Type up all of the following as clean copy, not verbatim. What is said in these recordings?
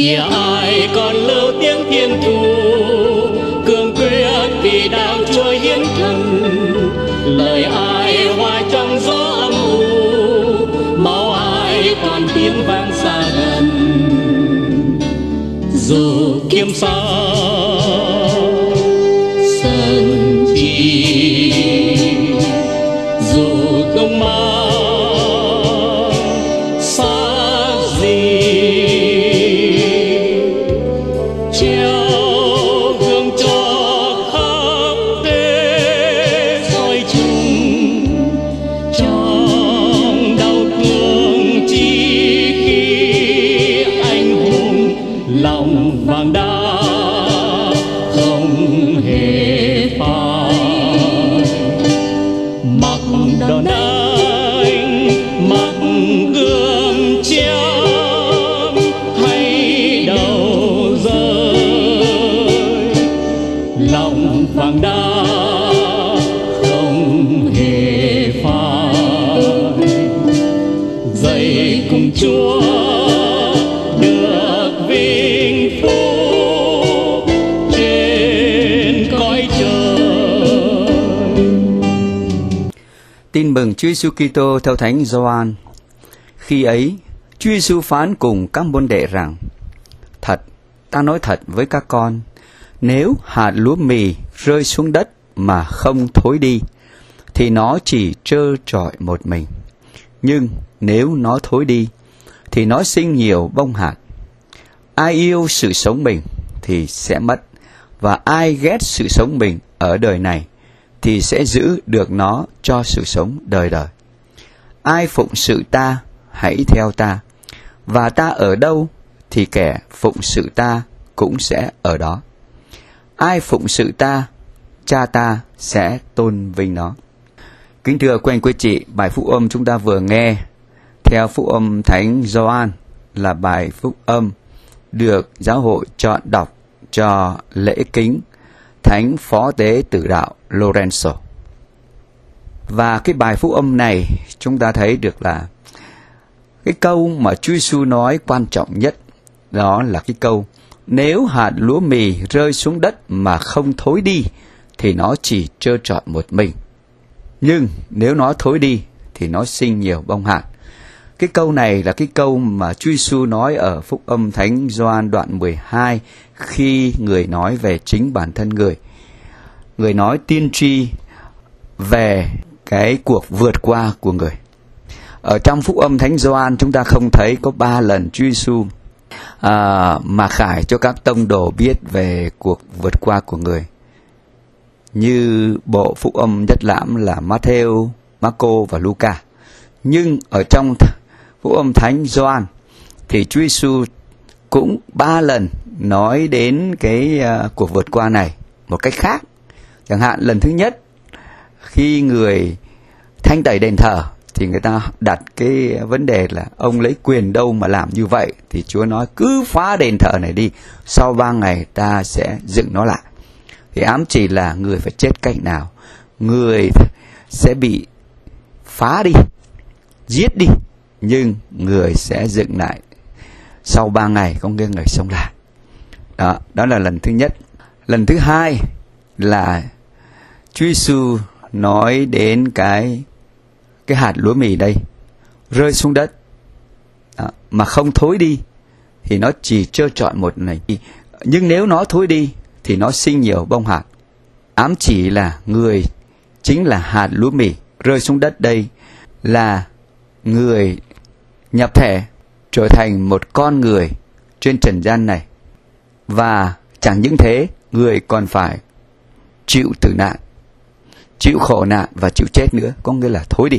Kìa ai còn lưu tiếng thiên thu, cương quyết vì đạo Chúa hiến thân. Lời ai hòa trong gió âm u, máu ai còn tiếng vang xa gần. Dù kiếm sao sân chi, dù không mang xa gì, treo gương cho khắp thế soi chung. Trong đau thương chỉ khi anh hùng lòng vàng đá không hề phai. Mặc đòn anh, mặc gươm chém hay đầu rơi, lòng vàng đá không hề phai. Dậy cùng Chúa được vinh phúc trên cõi trời. Tin mừng Chúa Giêsu Kitô theo Thánh Gioan. Khi ấy, Chúa Giêsu phán cùng các môn đệ rằng: Thật, ta nói thật với các con, nếu hạt lúa mì rơi xuống đất mà không thối đi, thì nó chỉ trơ trọi một mình. Nhưng nếu nó thối đi, thì nó sinh nhiều bông hạt. Ai yêu sự sống mình thì sẽ mất, và ai ghét sự sống mình ở đời này thì sẽ giữ được nó cho sự sống đời đời. Ai phụng sự ta, hãy theo ta, và ta ở đâu thì kẻ phụng sự ta cũng sẽ ở đó. Ai phụng sự ta, Cha ta sẽ tôn vinh nó. Kính thưa quý anh quý chị, bài phúc âm chúng ta vừa nghe theo phúc âm Thánh Gioan là bài phúc âm được giáo hội chọn đọc cho lễ kính Thánh Phó Tế Tử Đạo Lorenzo. Và cái bài phúc âm này chúng ta thấy được là cái câu mà Chúa Giêsu nói quan trọng nhất, đó là cái câu: nếu hạt lúa mì rơi xuống đất mà không thối đi thì nó chỉ trơ trọi một mình. Nhưng nếu nó thối đi thì nó sinh nhiều bông hạt. Cái câu này là cái câu mà Chúa Giêsu nói ở phúc âm Thánh Gioan đoạn 12 khi người nói về chính bản thân người. Người nói tiên tri về cái cuộc vượt qua của người. Ở trong phúc âm Thánh Gioan chúng ta không thấy có 3 lần Chúa Giêsu mà khải cho các tông đồ biết về cuộc vượt qua của người, như bộ phúc âm nhất lãm là Matthew, Marco và Luca. Nhưng ở trong phúc âm Thánh Gioan thì Chúa Giêsu cũng 3 lần nói đến cái cuộc vượt qua này một cách khác. Chẳng hạn lần thứ nhất, khi người thanh tẩy đền thờ thì người ta đặt cái vấn đề là ông lấy quyền đâu mà làm như vậy, thì Chúa nói cứ phá đền thờ này đi, sau 3 ngày ta sẽ dựng nó lại. Thì ám chỉ là người phải chết cách nào, người sẽ bị phá đi, giết đi, nhưng người sẽ dựng lại sau 3 ngày, có nghĩa người sống lại. Đó là lần thứ nhất. Lần thứ hai là Chúa Giêsu nói đến cái hạt lúa mì đây rơi xuống đất mà không thối đi thì nó chỉ trơ trọi một này. Nhưng nếu nó thối đi thì nó sinh nhiều bông hạt. Ám chỉ là người chính là hạt lúa mì rơi xuống đất đây, là người nhập thể trở thành một con người trên trần gian này. Và chẳng những thế, người còn phải chịu tử nạn, chịu khổ nạn và chịu chết nữa, có nghĩa là thối đi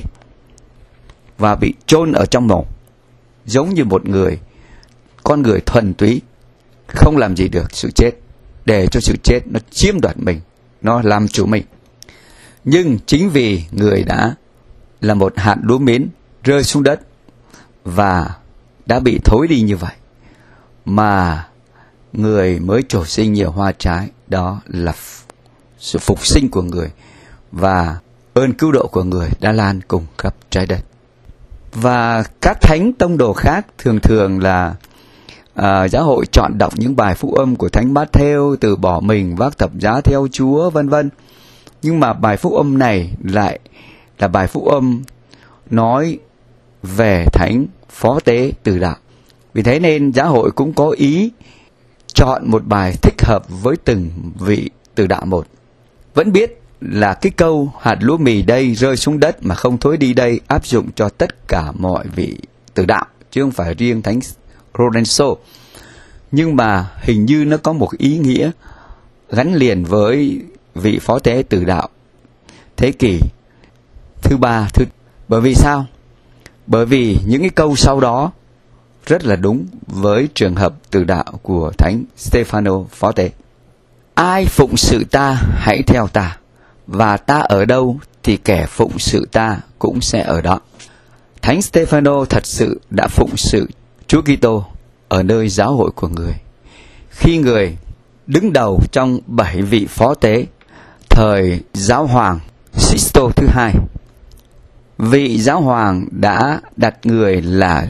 và bị chôn ở trong mộ, giống như một con người thuần túy, không làm gì được sự chết, để cho sự chết nó chiếm đoạt mình, nó làm chủ mình. Nhưng chính vì người đã là một hạt lúa miến rơi xuống đất và đã bị thối đi như vậy, mà người mới trổ sinh nhiều hoa trái. Đó là sự phục sinh của người, và ơn cứu độ của người đã lan cùng khắp trái đất. Và các thánh tông đồ khác thường là giáo hội chọn đọc những bài phúc âm của Thánh Matthew, từ bỏ mình, vác thập giá theo Chúa, vân vân. Nhưng mà bài phúc âm này lại là bài phúc âm nói về Thánh Phó Tế Tử Đạo. Vì thế nên giáo hội cũng có ý chọn một bài thích hợp với từng vị tử đạo một. Vẫn biết là cái câu hạt lúa mì đây rơi xuống đất mà không thối đi đây áp dụng cho tất cả mọi vị tử đạo, chứ không phải riêng Thánh Lorenzo. Nhưng mà hình như nó có một ý nghĩa gắn liền với vị phó tế tử đạo thế kỷ thứ 3. Bởi vì sao? Bởi vì những cái câu sau đó rất là đúng với trường hợp tử đạo của Thánh Stefano phó tế. Ai phụng sự ta hãy theo ta, và ta ở đâu thì kẻ phụng sự ta cũng sẽ ở đó. Thánh Stefano thật sự đã phụng sự Chúa Kitô ở nơi giáo hội của người, khi người đứng đầu trong 7 vị phó tế thời giáo hoàng Sisto thứ 2. Vị giáo hoàng đã đặt người là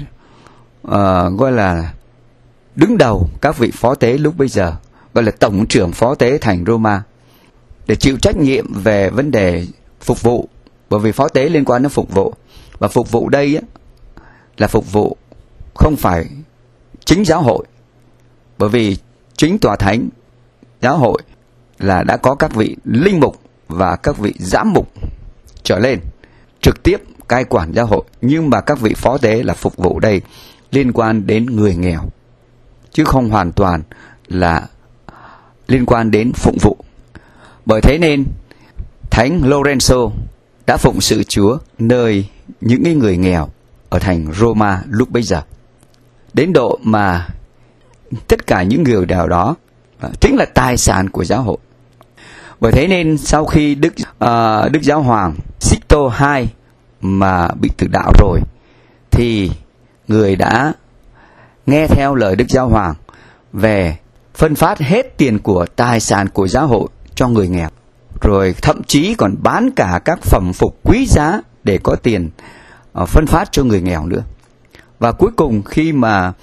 gọi là đứng đầu các vị phó tế lúc bấy giờ, gọi là tổng trưởng phó tế thành Roma, để chịu trách nhiệm về vấn đề phục vụ. Bởi vì phó tế liên quan đến phục vụ, và phục vụ đây là phục vụ không phải chính giáo hội, bởi vì chính tòa thánh giáo hội là đã có các vị linh mục và các vị giám mục trở lên trực tiếp cai quản giáo hội. Nhưng mà các vị phó tế là phục vụ đây liên quan đến người nghèo, chứ không hoàn toàn là liên quan đến phụng vụ. Bởi thế nên Thánh Lorenzo đã phụng sự Chúa nơi những người nghèo ở thành Roma lúc bấy giờ, đến độ mà tất cả những người nghèo đó chính là tài sản của giáo hội. Bởi thế nên sau khi Đức Giáo Hoàng Sixto II mà bị tử đạo rồi, thì người đã nghe theo lời Đức Giáo Hoàng về phân phát hết tiền của tài sản của giáo hội cho người nghèo, rồi thậm chí còn bán cả các phẩm phục quý giá để có tiền phân phát cho người nghèo nữa. Và cuối cùng khi mà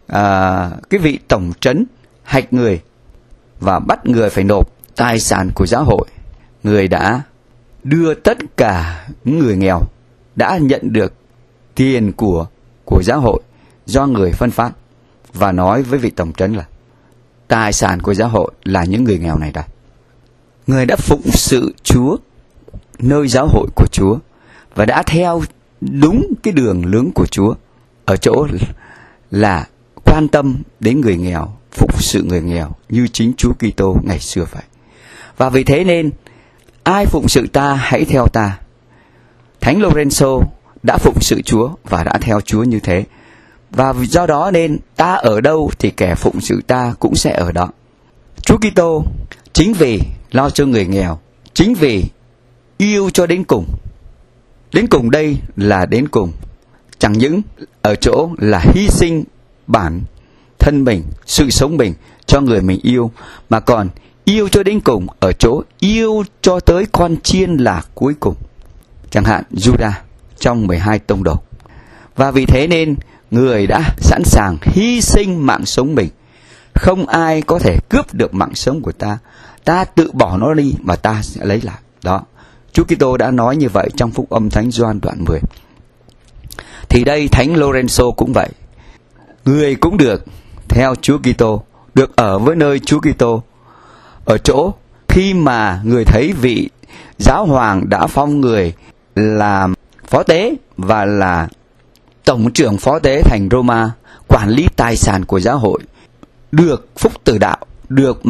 cái vị tổng trấn hạch người và bắt người phải nộp tài sản của giáo hội, người đã đưa tất cả những người nghèo đã nhận được tiền của giáo hội do người phân phát, và nói với vị tổng trấn là tài sản của giáo hội là những người nghèo này đây. Người đã phụng sự Chúa nơi giáo hội của Chúa và đã theo đúng cái đường lối của Chúa, ở chỗ là quan tâm đến người nghèo, phục sự người nghèo như chính Chúa Kitô ngày xưa vậy. Và vì thế nên ai phụng sự ta hãy theo ta. Thánh Lorenzo đã phụng sự Chúa và đã theo Chúa như thế. Và do đó nên ta ở đâu thì kẻ phụng sự ta cũng sẽ ở đó. Chúa Kitô chính vì lo cho người nghèo, chính vì yêu cho đến cùng. Đến cùng đây là đến cùng, chẳng những ở chỗ là hy sinh bản thân mình, sự sống mình cho người mình yêu, mà còn yêu cho đến cùng ở chỗ yêu cho tới con chiên lạc cuối cùng, chẳng hạn Judas trong 12 tông đồ. Và vì thế nên người đã sẵn sàng hy sinh mạng sống mình. Không ai có thể cướp được mạng sống của ta. Ta tự bỏ nó đi mà ta sẽ lấy lại. Đó, Chúa Kitô đã nói như vậy trong Phúc Âm Thánh Gioan đoạn 10. Thì đây Thánh Lorenzo cũng vậy. Người cũng được theo Chúa Kitô, được ở với nơi Chúa Kitô, ở chỗ khi mà người thấy vị giáo hoàng đã phong người làm phó tế và là tổng trưởng phó tế thành Roma, quản lý tài sản của giáo hội, được phúc tử đạo, được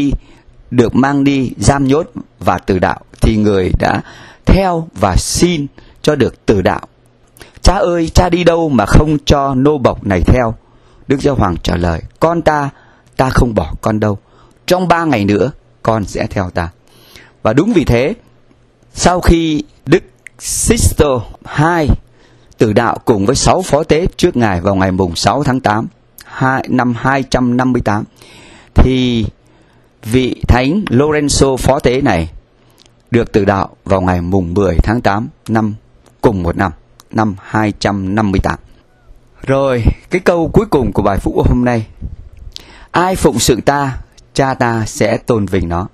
mang đi giam nhốt và tử đạo, thì người đã theo và xin cho được tử đạo. Cha ơi, cha đi đâu mà không cho nô bộc này theo? Đức Giáo Hoàng trả lời, con ta không bỏ con đâu. Trong 3 ngày nữa con sẽ theo ta. Và đúng vì thế, sau khi Đức Sixto II tử đạo cùng với 6 phó tế trước ngài vào ngày mùng 6 tháng 8 năm 258, thì vị Thánh Lorenzo phó tế này được tử đạo vào ngày mùng 10 tháng 8 cùng một năm 258. Rồi, cái câu cuối cùng của bài phúc hôm nay: ai phụng sự ta, cha ta sẽ tôn vinh nó.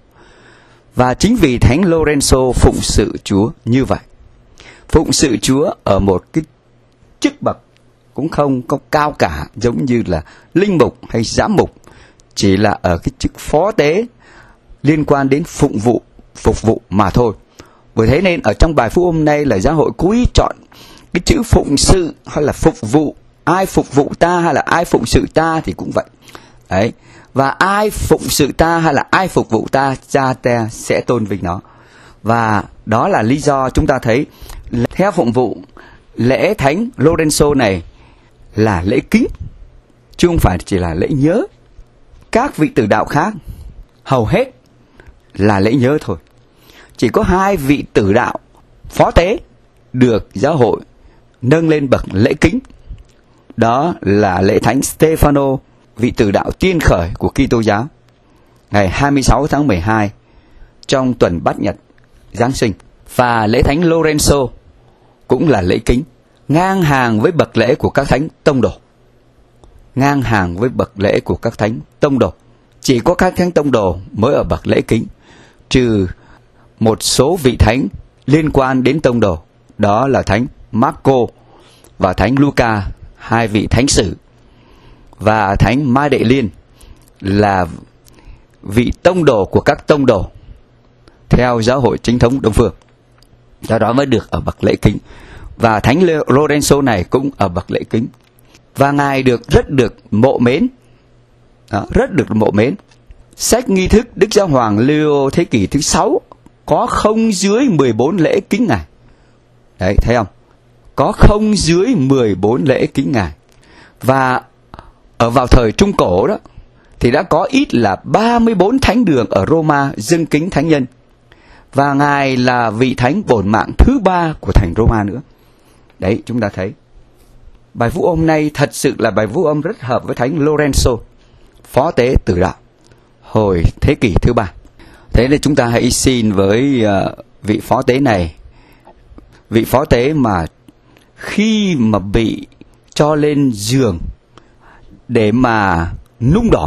Và chính vì Thánh Lorenzo phụng sự Chúa như vậy. Phụng sự Chúa ở một cái chức bậc cũng không có cao cả giống như là linh mục hay giám mục, chỉ là ở cái chức phó tế liên quan đến phục vụ mà thôi. Bởi thế nên ở trong bài phúc hôm nay là giáo hội cố ý chọn cái chữ phụng sự hay là phục vụ. Ai phục vụ ta hay là ai phụng sự ta thì cũng vậy. Đấy. Và ai phụng sự ta hay là ai phục vụ ta, cha ta sẽ tôn vinh nó. Và đó là lý do chúng ta thấy theo phụng vụ, lễ Thánh Lorenzo này là lễ kính, chứ không phải chỉ là lễ nhớ. Các vị tử đạo khác hầu hết là lễ nhớ thôi. Chỉ có 2 vị tử đạo phó tế được giáo hội nâng lên bậc lễ kính. Đó là lễ Thánh Stefano, vị tử đạo tiên khởi của Kitô giáo, ngày 26 tháng 12 trong tuần Bát Nhật Giáng sinh. Và lễ Thánh Lorenzo cũng là lễ kính, ngang hàng với bậc lễ của các thánh tông đồ. Ngang hàng với bậc lễ của các thánh tông đồ. Chỉ có các thánh tông đồ mới ở bậc lễ kính, trừ một số vị thánh liên quan đến tông đồ. Đó là Thánh Marco và Thánh Luca, 2 vị thánh sử. Và Thánh Mai Đệ Liên là vị tông đồ của các tông đồ theo giáo hội chính thống Đông phương. Do đó mới được ở bậc lễ kính. Và Thánh Lorenzo này cũng ở bậc lễ kính. Và Ngài rất được mộ mến. Rất được mộ mến. Sách nghi thức Đức Giáo Hoàng Leo thế kỷ thứ 6 có không dưới 14 lễ kính Ngài. Đấy, thấy không? Có không dưới 14 lễ kính Ngài. Và ở vào thời Trung Cổ đó thì đã có ít là 34 thánh đường ở Roma dâng kính thánh nhân. Và Ngài là vị thánh bổn mạng thứ 3 của thành Roma nữa. Đấy, chúng ta thấy bài phúc âm này thật sự là bài phúc âm rất hợp với Thánh Lorenzo, phó tế tử đạo hồi thế kỷ thứ 3. Thế nên chúng ta hãy xin với vị phó tế này, vị phó tế mà khi mà bị cho lên giường để mà nung đỏ,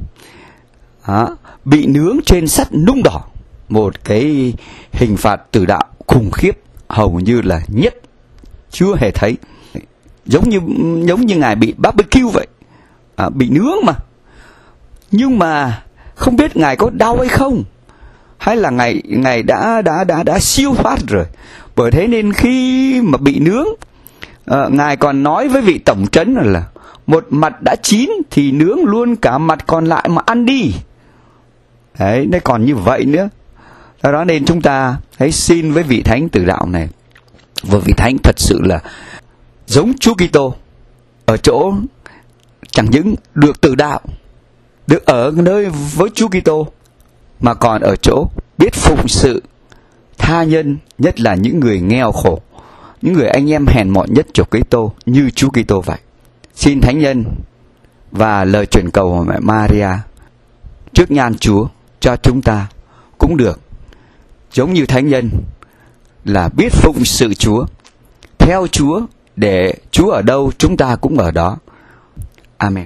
bị nướng trên sắt nung đỏ, một cái hình phạt tử đạo khủng khiếp hầu như là nhất chưa hề thấy. Giống như Ngài bị barbecue vậy, bị nướng mà. Nhưng mà không biết Ngài có đau hay không, hay là Ngài đã siêu thoát rồi. Bởi thế nên khi mà bị nướng, Ngài còn nói với vị tổng trấn là một mặt đã chín thì nướng luôn cả mặt còn lại mà ăn đi. Đấy, nó còn như vậy nữa. Do đó nên chúng ta hãy xin với vị thánh tử đạo này. Và vị thánh thật sự là giống Chúa Kitô ở chỗ chẳng những được tử đạo, được ở nơi với Chúa Kitô, mà còn ở chỗ biết phụng sự tha nhân, nhất là những người nghèo khổ, những người anh em hèn mọn nhất cho Kitô như Chúa Kitô vậy. Xin thánh nhân và lời truyền cầu của mẹ Maria trước nhan Chúa cho chúng ta cũng được giống như thánh nhân, là biết phụng sự Chúa, theo Chúa, để Chúa ở đâu chúng ta cũng ở đó. Amen.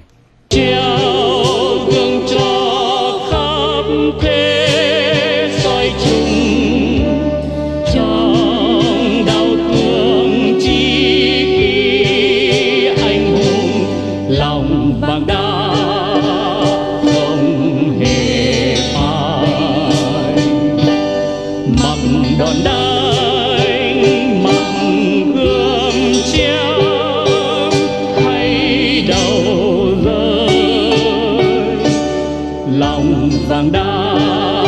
Lòng vàng đá